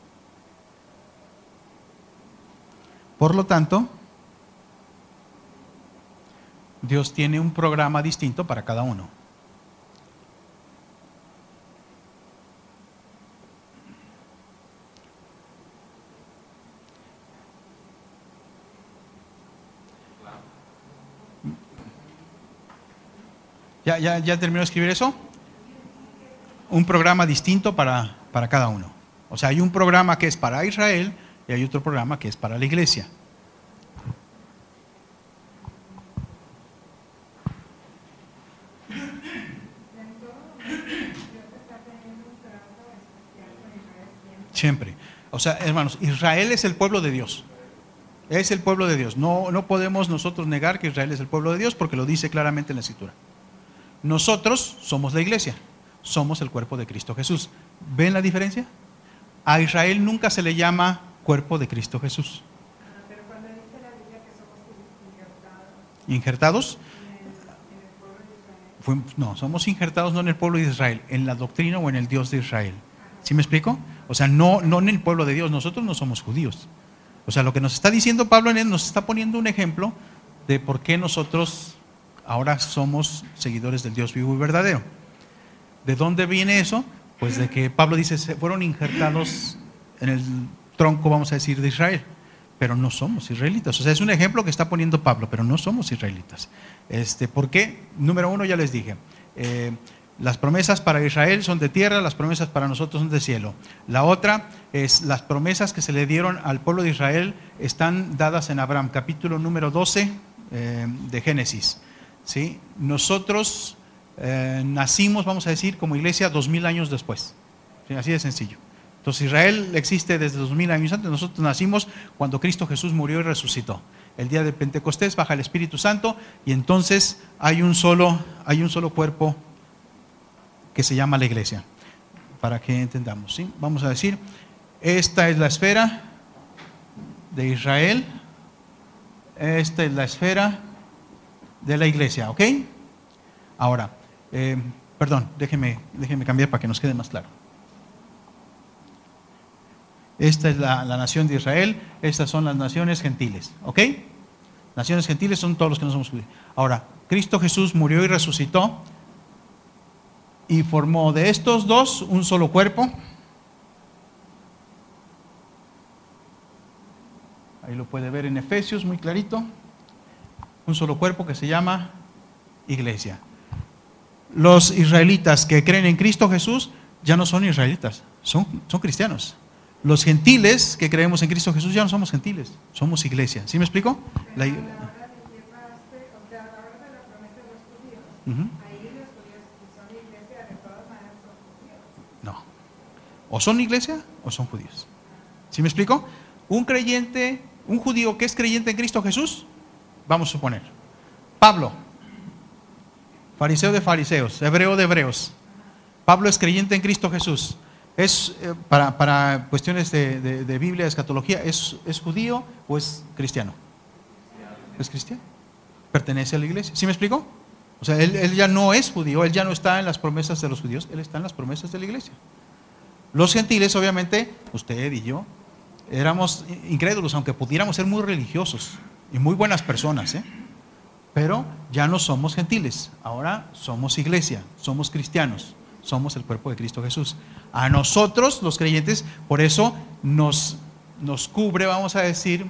Por lo tanto, Dios tiene un programa distinto para cada uno. ¿Ya, ya, ya terminó de escribir eso? Un programa distinto para, para cada uno. O sea, hay un programa que es para Israel y hay otro programa que es para la iglesia. Siempre. O sea, hermanos, Israel es el pueblo de Dios. Es el pueblo de Dios. No, no podemos nosotros negar que Israel es el pueblo de Dios porque lo dice claramente en la Escritura. Nosotros somos la iglesia. Somos el cuerpo de Cristo Jesús. ¿Ven la diferencia? A Israel nunca se le llama cuerpo de Cristo Jesús. Ah, pero cuando dice la Biblia que somos injertados. ¿Injertados? En el, en el pueblo de Israel. Fuimos- no, somos injertados no en el pueblo de Israel, en la doctrina o en el Dios de Israel. ¿Sí me explico? O sea, no, no en el pueblo de Dios. Nosotros no somos judíos. O sea, lo que nos está diciendo Pablo en él, nos está poniendo un ejemplo de por qué nosotros ahora somos seguidores del Dios vivo y verdadero. ¿De dónde viene eso? Pues de que Pablo dice, se fueron injertados en el tronco, vamos a decir, de Israel, pero no somos israelitas. O sea, es un ejemplo que está poniendo Pablo, pero no somos israelitas. Este, ¿por qué? Número uno, ya les dije, eh, las promesas para Israel son de tierra, las promesas para nosotros son de cielo. La otra es, las promesas que se le dieron al pueblo de Israel están dadas en Abraham, capítulo número doce eh, de Génesis. ¿Sí? Nosotros eh, nacimos, vamos a decir, como iglesia dos mil años después. ¿Sí? Así de sencillo. Entonces Israel existe desde dos mil años antes. Nosotros nacimos cuando Cristo Jesús murió y resucitó. El día de Pentecostés baja el Espíritu Santo y entonces hay un solo, hay un solo cuerpo que se llama la iglesia. Para que entendamos, ¿sí? Vamos a decir, esta es la esfera de Israel, esta es la esfera de la iglesia, ¿ok? Ahora, eh, perdón, déjeme, déjeme cambiar para que nos quede más claro. Esta es la, la nación de Israel, estas son las naciones gentiles, ¿ok? Naciones gentiles son todos los que no somos judíos. Ahora, Cristo Jesús murió y resucitó y formó de estos dos un solo cuerpo. Ahí lo puede ver en Efesios, muy clarito. Un solo cuerpo que se llama iglesia. Los israelitas que creen en Cristo Jesús ya no son israelitas, son, son cristianos. Los gentiles que creemos en Cristo Jesús ya no somos gentiles, somos iglesia. ¿Sí me explico? La, A la hora de llevarse, o sea, a la hora de la promesa de los judíos, uh-huh. ahí los judíos que son iglesia de todas maneras son judíos. No. O son iglesia o son judíos. ¿Sí me explico? Un creyente, un judío que es creyente en Cristo Jesús, vamos a suponer, Pablo, fariseo de fariseos, hebreo de hebreos. Pablo es creyente en Cristo Jesús. Es eh, para, para cuestiones de, de, de Biblia, de escatología, ¿es, ¿es judío o es cristiano? Es cristiano. Pertenece a la iglesia. ¿Sí me explico? O sea, él, él ya no es judío, él ya no está en las promesas de los judíos, él está en las promesas de la iglesia. Los gentiles, obviamente, usted y yo, éramos incrédulos, aunque pudiéramos ser muy religiosos y muy buenas personas, ¿eh? Pero ya no somos gentiles, ahora somos iglesia, somos cristianos, somos el cuerpo de Cristo Jesús. A nosotros, los creyentes, por eso nos, nos cubre, vamos a decir,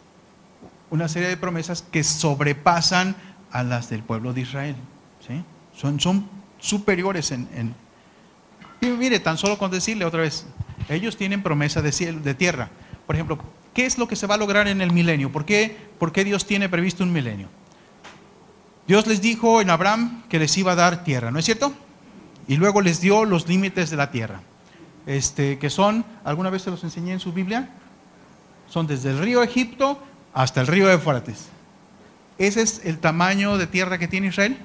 una serie de promesas que sobrepasan a las del pueblo de Israel, ¿sí? Son, son superiores en, en... Y mire, tan solo con decirle otra vez, ellos tienen promesa de cielo, de tierra. Por ejemplo, ¿qué es lo que se va a lograr en el milenio? ¿Por qué, por qué Dios tiene previsto un milenio? Dios les dijo en Abraham que les iba a dar tierra, ¿no es cierto? Y luego les dio los límites de la tierra, este, que son, ¿alguna vez se los enseñé en su Biblia? Son desde el río Egipto hasta el río Éufrates. ¿Ese es el tamaño de tierra que tiene Israel?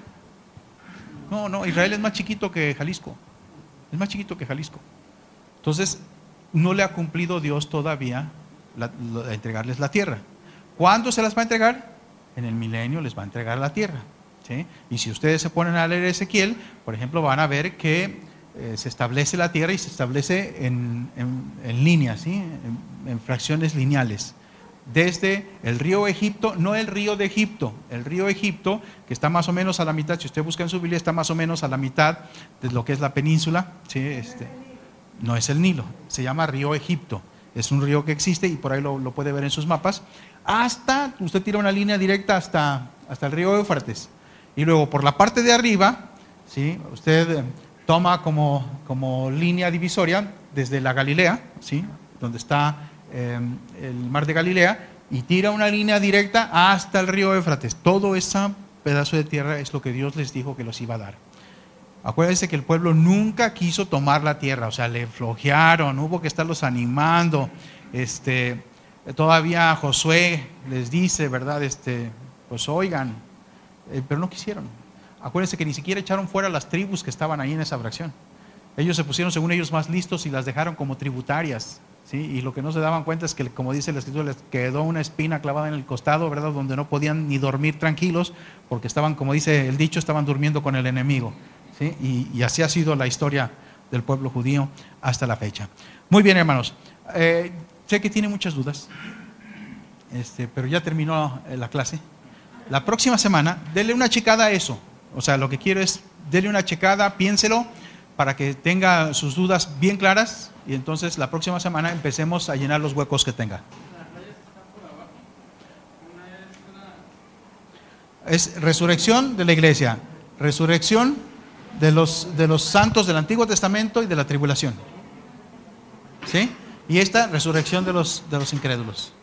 No, no, Israel es más chiquito que Jalisco. Es más chiquito que Jalisco. Entonces, no le ha cumplido Dios todavía la, la, entregarles la tierra. ¿Cuándo se las va a entregar? En el milenio les va a entregar la tierra, ¿sí? Y si ustedes se ponen a leer Ezequiel, por ejemplo, van a ver que eh, se establece la tierra y se establece en, en, en líneas, ¿sí? en, en fracciones lineales. Desde el río Egipto, no el río de Egipto, el río Egipto, que está más o menos a la mitad, si usted busca en su Biblia, está más o menos a la mitad de lo que es la península, ¿sí? este, no es el Nilo, se llama río Egipto, es un río que existe y por ahí lo, lo puede ver en sus mapas, hasta, usted tira una línea directa hasta, hasta el río Éufrates, y luego por la parte de arriba, ¿sí? usted toma como, como línea divisoria desde la Galilea, ¿sí? donde está eh, el mar de Galilea, y tira una línea directa hasta el río Éufrates. Todo ese pedazo de tierra es lo que Dios les dijo que los iba a dar. Acuérdense que el pueblo nunca quiso tomar la tierra, o sea, le flojearon, hubo que estarlos animando. Este, todavía Josué les dice, ¿verdad? Este, pues oigan, eh, pero no quisieron. Acuérdense que ni siquiera echaron fuera las tribus que estaban ahí en esa fracción. Ellos se pusieron según ellos más listos y las dejaron como tributarias, ¿sí? Y lo que no se daban cuenta es que, como dice la escritura, les quedó una espina clavada en el costado, ¿verdad? Donde no podían ni dormir tranquilos, porque estaban, como dice el dicho, estaban durmiendo con el enemigo, ¿sí? Y, y así ha sido la historia del pueblo judío hasta la fecha. Muy bien, hermanos. Eh, sé que tiene muchas dudas, este, pero ya terminó la clase. La próxima semana, dele una checada a eso. O sea, lo que quiero es, dele una checada, piénselo, para que tenga sus dudas bien claras, y entonces la próxima semana empecemos a llenar los huecos que tenga. Es resurrección de la iglesia, resurrección de los, de los santos del Antiguo Testamento y de la tribulación, ¿sí? Y esta resurrección de los, de los incrédulos.